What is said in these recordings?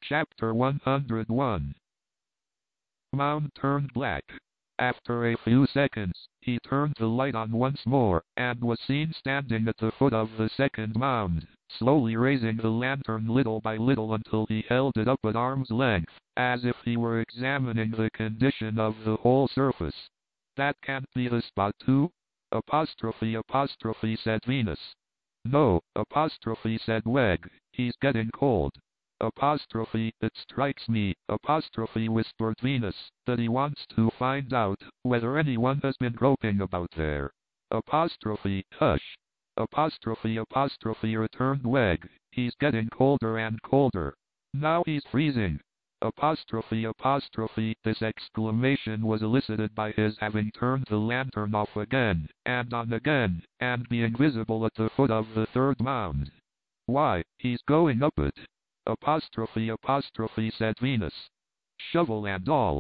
Chapter 101. Mound turned black. After a few seconds, he turned the light on once more, and was seen standing at the foot of the second mound, slowly raising the lantern little by little until he held it up at arm's length, as if he were examining the condition of the whole surface. "That can't be the spot too? Apostrophe, said Venus. "No, apostrophe, said Weg, he's getting cold. Apostrophe, it strikes me, apostrophe, whispered Venus, that he wants to find out whether anyone has been groping about there. Apostrophe, hush. Apostrophe, returned Weg, he's getting colder and colder. Now he's freezing. Apostrophe, this exclamation was elicited by his having turned the lantern off again, and on again, and being visible at the foot of the third mound. "Why, he's going up it. Apostrophe, said Venus. Shovel and all.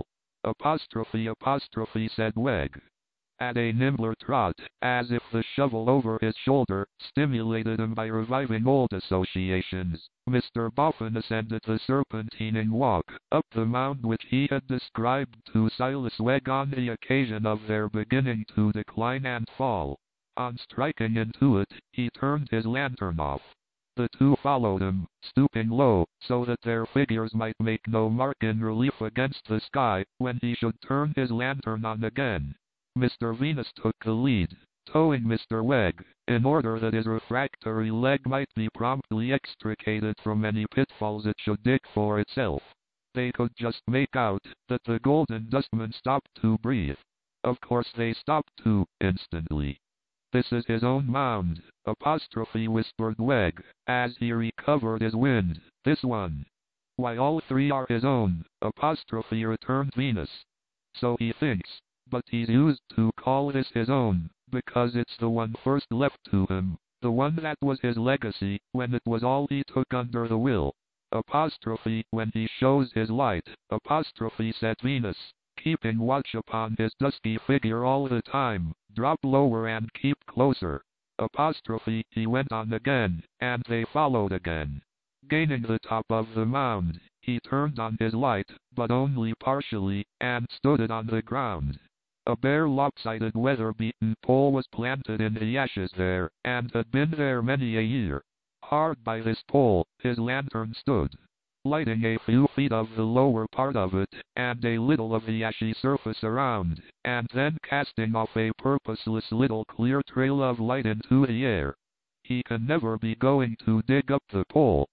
Apostrophe, said Weg. At a nimbler trot, as if the shovel over his shoulder stimulated him by reviving old associations, Mr. Boffin ascended the serpentining walk up the mound which he had described to Silas Weg on the occasion of their beginning to decline and fall. On striking into it, he turned his lantern off. The two followed him, stooping low, so that their figures might make no mark in relief against the sky when he should turn his lantern on again. Mr. Venus took the lead, towing Mr. Weg, in order that his refractory leg might be promptly extricated from any pitfalls it should dig for itself. They could just make out that the Golden Dustman stopped to breathe. Of course they stopped too, instantly. "This is his own mound," whispered Weg, as he recovered his wind. "This one." "Why, all three are his own," returned Venus. "So he thinks. But he's used to call this his own, because it's the one first left to him, the one that was his legacy, when it was all he took under the will. When he shows his light, said Venus, keeping watch upon his dusky figure all the time, drop lower and keep closer. He went on again, and they followed again. Gaining the top of the mound, he turned on his light, but only partially, and stood it on the ground. A bare lopsided weather-beaten pole was planted in the ashes there, and had been there many a year. Hard by this pole, his lantern stood, lighting a few feet of the lower part of it, and a little of the ashy surface around, and then casting off a purposeless little clear trail of light into the air. "He can never be going to dig up the pole."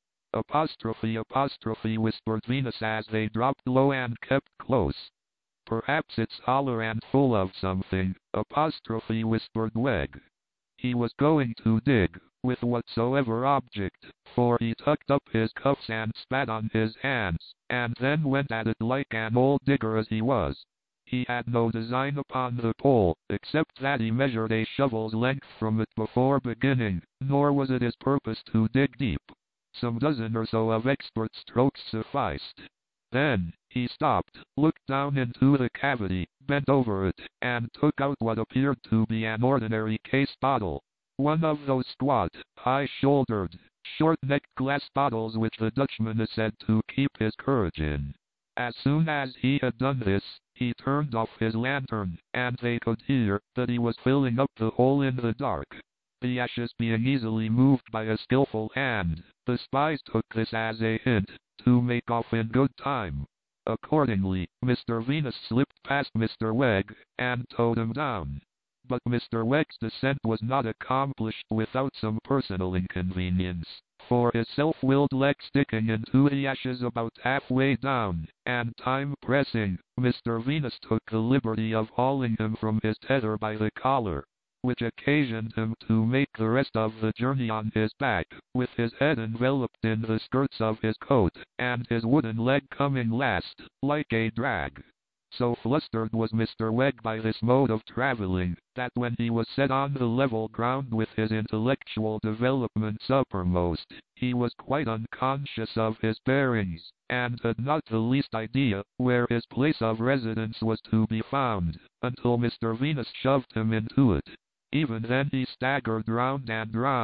Apostrophe, whispered Venus as they dropped low and kept close. "Perhaps it's hollow and full of something," whispered Weg. He was going to dig, with whatsoever object, for he tucked up his cuffs and spat on his hands, and then went at it like an old digger as he was. He had no design upon the pole, except that he measured a shovel's length from it before beginning, nor was it his purpose to dig deep. Some dozen or so of expert strokes sufficed. Then he stopped, looked down into the cavity, bent over it, and took out what appeared to be an ordinary case bottle. One of those squat, high-shouldered, short-necked glass bottles which the Dutchman is said to keep his courage in. As soon as he had done this, he turned off his lantern, and they could hear that he was filling up the hole in the dark. The ashes being easily moved by a skillful hand, the spies took this as a hint to make off in good time. Accordingly, Mr. Venus slipped past Mr. Weg, and towed him down. But Mr. Weg's descent was not accomplished without some personal inconvenience, for his self-willed leg sticking into the ashes about halfway down, and time pressing, Mr. Venus took the liberty of hauling him from his tether by the collar, which occasioned him to make the rest of the journey on his back, with his head enveloped in the skirts of his coat, and his wooden leg coming last, like a drag. So flustered was Mr. Weg by this mode of traveling, that when he was set on the level ground with his intellectual developments uppermost, he was quite unconscious of his bearings, and had not the least idea where his place of residence was to be found, until Mr. Venus shoved him into it. Even then he staggered round and round,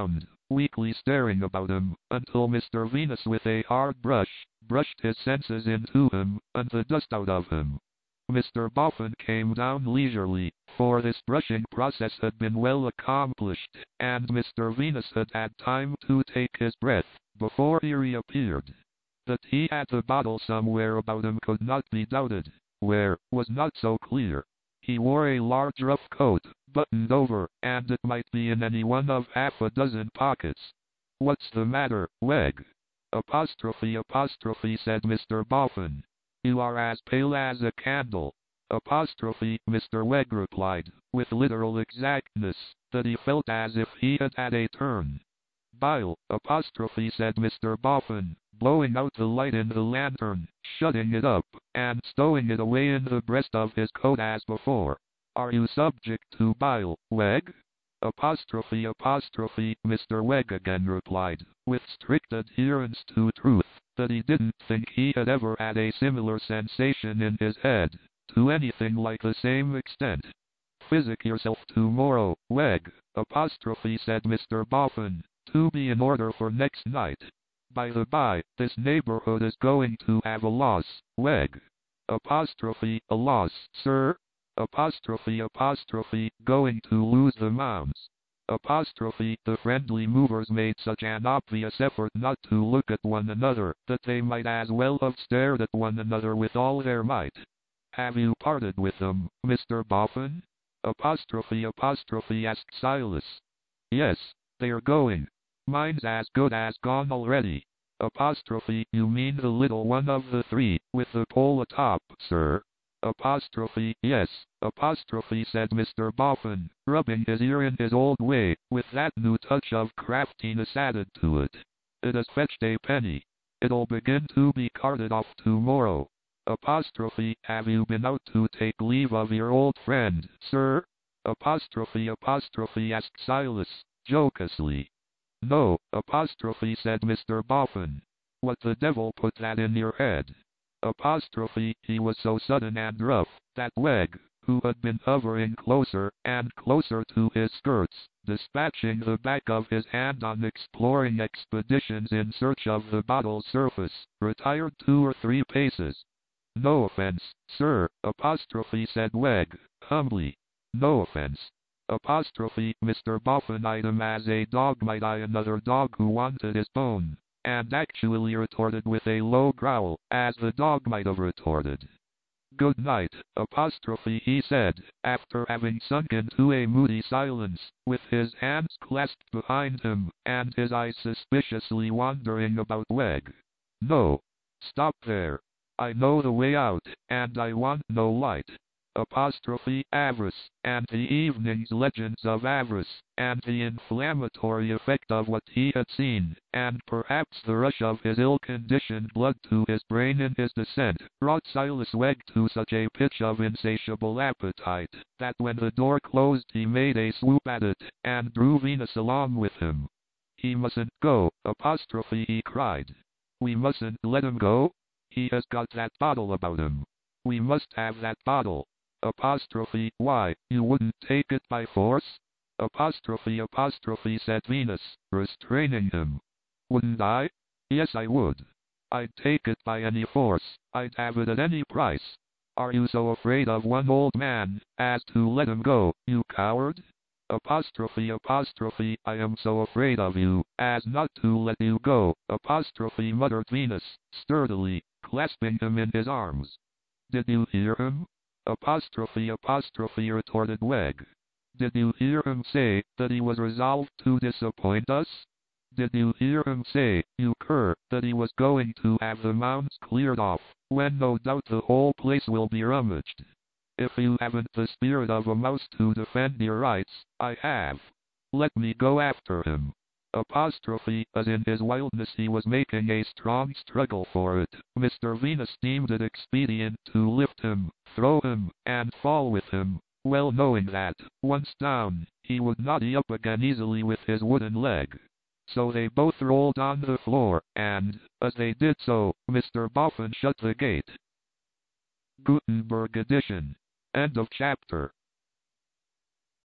weakly staring about him, until Mr. Venus with a hard brush, brushed his senses into him, and the dust out of him. Mr. Boffin came down leisurely, for this brushing process had been well accomplished, and Mr. Venus had had time to take his breath, before he reappeared. That he had the bottle somewhere about him could not be doubted. Where, was not so clear. He wore a large rough coat, buttoned over, and it might be in any one of half a dozen pockets. "What's the matter, Wegg?" Apostrophe, said Mr. Boffin. "You are as pale as a candle." Apostrophe, Mr. Wegg replied, with literal exactness, that he felt as if he had had a turn. "Bile," apostrophe, said Mr. Boffin, blowing out the light in the lantern, shutting it up, and stowing it away in the breast of his coat as before. "Are you subject to bile, Wegg?" Apostrophe, Mr. Wegg again replied, with strict adherence to truth, that he didn't think he had ever had a similar sensation in his head, to anything like the same extent. "Physic yourself tomorrow, Wegg," apostrophe, said Mr. Boffin, "to be in order for next night. By the by, this neighborhood is going to have a loss, Wegg." Apostrophe, "A loss, sir?" Apostrophe, "Going to lose the mounds." Apostrophe, the friendly movers made such an obvious effort not to look at one another, that they might as well have stared at one another with all their might. "Have you parted with them, Mr. Boffin?" Apostrophe, asked Silas. "Yes, they're going. Mine's as good as gone already." Apostrophe, "You mean the little one of the three, with the pole atop, sir?" Apostrophe, "Yes," apostrophe, said Mr. Boffin, rubbing his ear in his old way, with that new touch of craftiness added to it. "It has fetched a penny. It'll begin to be carted off tomorrow." Apostrophe, "Have you been out to take leave of your old friend, sir?" Apostrophe, asked Silas, jocosely. "No," apostrophe, said Mr. Boffin. "What the devil put that in your head?" Apostrophe, he was so sudden and rough, that Wegg, who had been hovering closer and closer to his skirts, dispatching the back of his hand on exploring expeditions in search of the bottle's surface, retired 2 or 3 paces. "No offense, sir," apostrophe, said Wegg, humbly. "No offense." Apostrophe, Mr. Boffin eyed him as a dog might eye another dog who wanted his bone, and actually retorted with a low growl, as the dog might have retorted. "Good night," apostrophe, he said, after having sunk into a moody silence, with his hands clasped behind him, and his eyes suspiciously wandering about Wegg. "No. Stop there. I know the way out, and I want no light." Apostrophe, avarice, and the evening's legends of avarice, and the inflammatory effect of what he had seen, and perhaps the rush of his ill-conditioned blood to his brain in his descent, brought Silas Wegg to such a pitch of insatiable appetite, that when the door closed he made a swoop at it, and drew Venus along with him. "He mustn't go," apostrophe, he cried. "We mustn't let him go. He has got that bottle about him. We must have that bottle." Apostrophe, "Why, you wouldn't take it by force?" Apostrophe, said Venus, restraining him. "Wouldn't I? Yes, I would. I'd take it by any force. I'd have it at any price. Are you so afraid of one old man, as to let him go, you coward?" Apostrophe, "I am so afraid of you, as not to let you go," apostrophe, muttered Venus, sturdily, clasping him in his arms. "Did you hear him?" Apostrophe, retorted Wegg. "Did you hear him say that he was resolved to disappoint us? Did you hear him say, you cur, that he was going to have the mounds cleared off, when no doubt the whole place will be rummaged? If you haven't the spirit of a mouse to defend your rights, I have. Let me go after him." Apostrophe, as in his wildness he was making a strong struggle for it, Mr. Venus deemed it expedient to lift him, throw him, and fall with him, well knowing that, once down, he would not be up again easily with his wooden leg. So they both rolled on the floor, and, as they did so, Mr. Boffin shut the gate. Gutenberg edition. End of chapter.